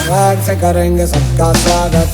Swag से करेंगे सबका स्वागत।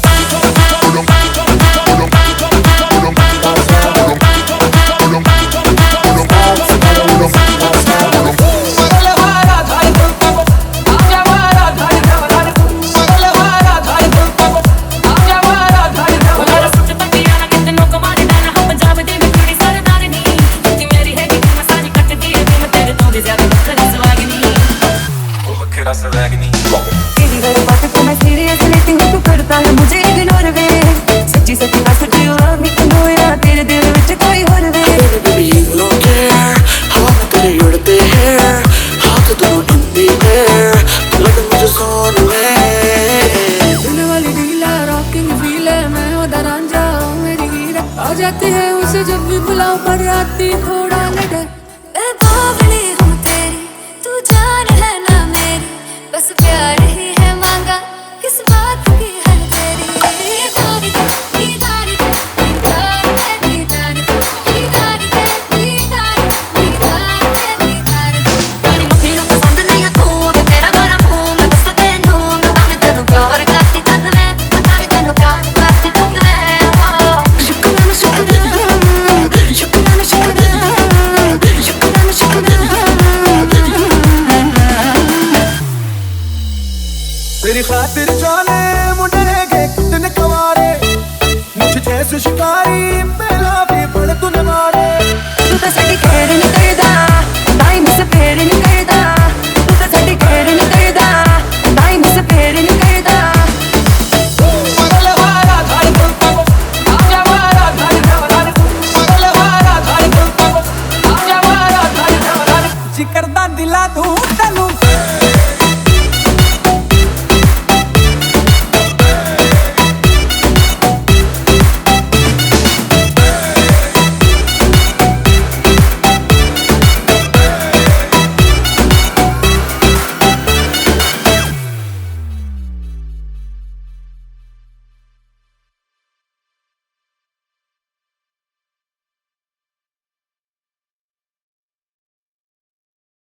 तेरी हर बात को मैं सीरियस लेती हूँ, तू करता है मुझे इग्नोर वे। सच्ची सच्ची बात सच्ची लव मी कनो या तेरे दिल विच कोई और वे। Baby you don't care, हवा में तेरे उड़ते हैं हाथ दोनों ठंडी में, तू लगे मुझे सोन में। दिल वाली डीला रॉकिंग फील है, मैं उधर रांझा हूँ मेरी हीरा। आ जाती है उसे जब भी बुलाओ पर आती थोड़ा लड़े। मैं बावली हूँ तेरी, तू जान है ना मेरी, बस प्यार ही है मांगा, किस बात की है तेरी। दीदारी दे, दीदारी दे, दीदारी दे, दीदारी दे, दीदारी दे, दीदारी, दीदारी दे, दीदारी दे। तेरी मखियों पसंद नहीं है तू, मैं तेरा गरम हूँ, मैं बस तेनू, मैं तेनू प्यार करती तद मैं, पता नहीं तेनू प्यार करती तद मैं। शुक्राना शुक्राना शुक्राना शुक्राना शुक्राना शुक्राना। तेरी खातिर जाने मुंडे गए कितने कवारे, मुझे जैसे शिकारी पहला भी बड़ तूने मारे। तू तो साडी खेड़ नहीं करदा, टाइम से फेर नहीं करदा। तू तो साडी खेड़ नहीं करदा, टाइम से फेर नहीं करदा। जिकर दा दिला दूं तैनू